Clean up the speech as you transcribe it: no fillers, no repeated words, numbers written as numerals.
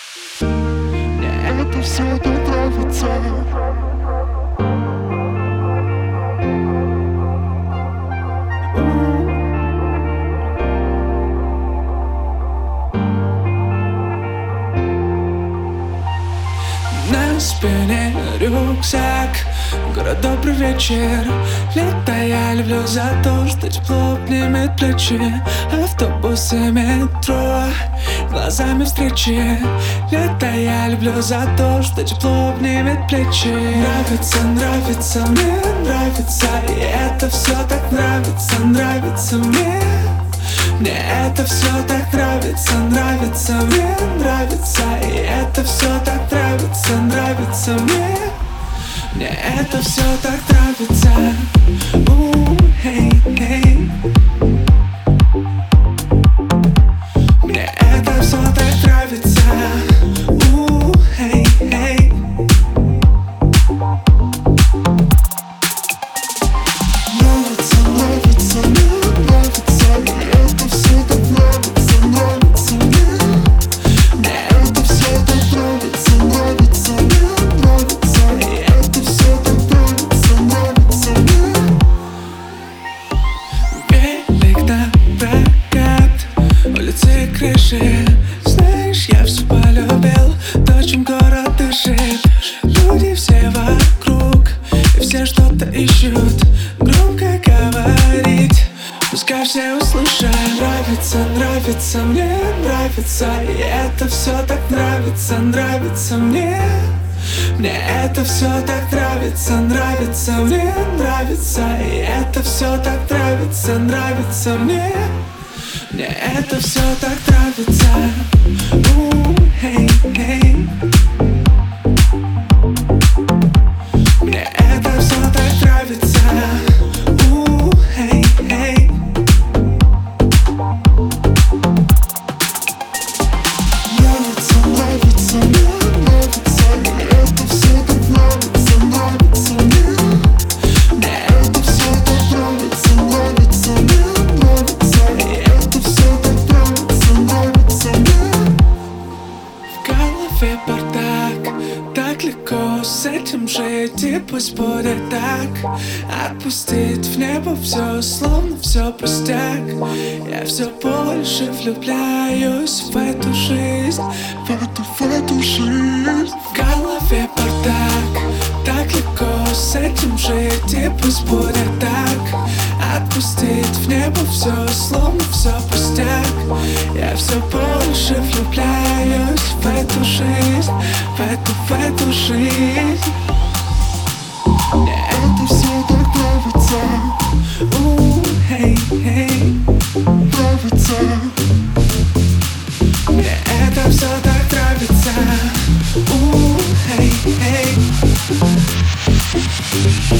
Мне это все так нравится. На спине рюкзак, город, добрый вечер. Лето я люблю за то, что тепло обнимет плечи. Автобусы, метро, глазами встречи. Лето я люблю за то, что тепло обнимет плечи. Нравится, нравится, мне нравится. И это все так нравится, нравится мне. Мне это все так нравится, нравится, мне нравится. И это все так нравится, нравится мне. Мне это все так нравится. Хей, хей. Мне это все так нравится. Хей, хей. Нравится, нравится, мне нравится. И это все так нравится, нравится мне. Мне Это все так нравится, нравится мне, нравится. И это все так нравится, нравится мне. велик на прокат, улицы и крыши. Знаешь, я все полюбил, то, чем город дышит. Люди все вокруг, и все что-то ищут. Громко говорить, пускай все услышат. Нравится, нравится, мне нравится. И это все так нравится, нравится мне. Мне это все так нравится, нравится, мне нравится. И это все так нравится, нравится мне. Мне это все так нравится. Хей, хей. Мне это все так нравится. Хей, хей. Нравится, нравится, мне нравится. И это все так нравится, нравится мне. Мне Это все так нравится, нравится мне, нравится. И это все так нравится, нравится мне. в голове бардак, так легко с этим жить. И пусть будет так. Отпустить в небо все, словно все пустяк. Я все больше влюбляюсь в эту жизнь. В эту жизнь. В голове бардак, так легко с этим жить. И пусть будет так. Отпустить в небо все, словно все пустяк. Я все больше влюбляюсь в эту жизнь, в эту жизнь. Мне Это все так нравится, хей, хей. нравится. Мне это все так нравится. Хей, хей.